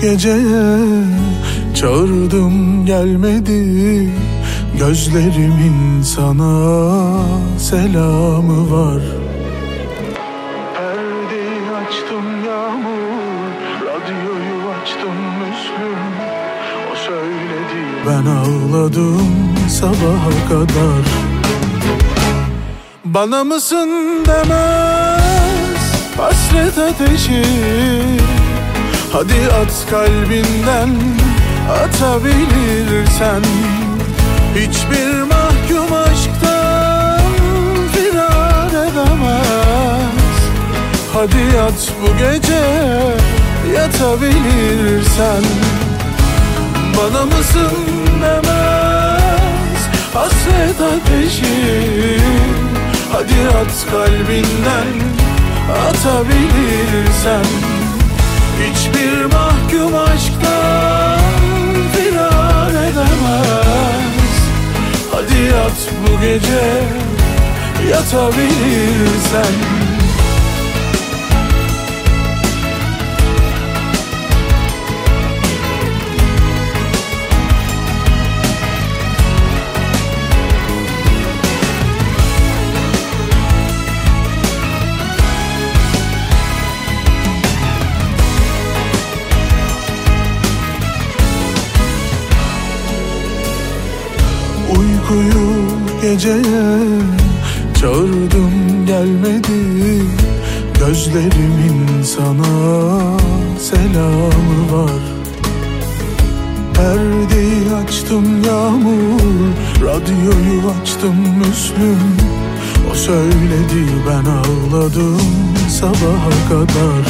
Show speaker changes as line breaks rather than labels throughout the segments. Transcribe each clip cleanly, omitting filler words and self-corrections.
geceye çağırdım gelmedi. Gözlerimin sana selamı var. Perdeyi açtım yağmur, radyoyu açtım Müslüm. O söyledi, ben ağladım sabaha kadar. Bana mısın demez hasret ateşi. Hadi at kalbinden, atabilirsen. Hiçbir mahkum aşktan firar edemez. Hadi yat bu gece, yatabilirsen. Bana mısın demez hasret ateşi. Hadi at kalbinden, atabilirsen. Hiçbir mahkum aşktan firar edemez. Hadi yat bu gece, yatabilirsen. Uykuyu geceye çağırdım gelmedi. Gözlerimin sana selamı var. Perdeyi açtım yağmur, radyoyu açtım Müslüm. O söyledi, ben ağladım sabaha kadar.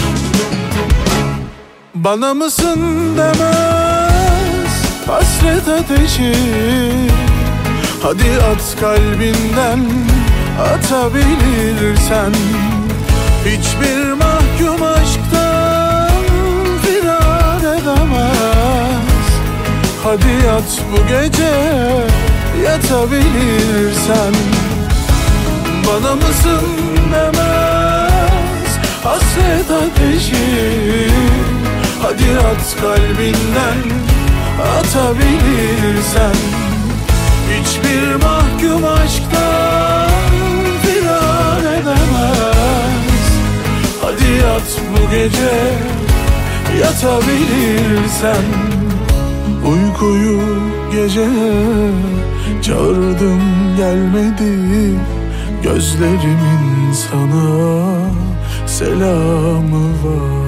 Bana mısın demez hasret ateşi. Hadi at kalbinden, atabilirsen. Hiçbir mahkum aşktan firar edemez. Hadi yat bu gece, yatabilirsen. Bana mısın demez hasret ateşi. Hadi at kalbinden, atabilirsen. Hiçbir mahkum aşktan firar edemez. Hadi yat bu gece, yatabilirsen. Uykuyu geceye çağırdım gelmedi. Gözlerimin sana selamı var.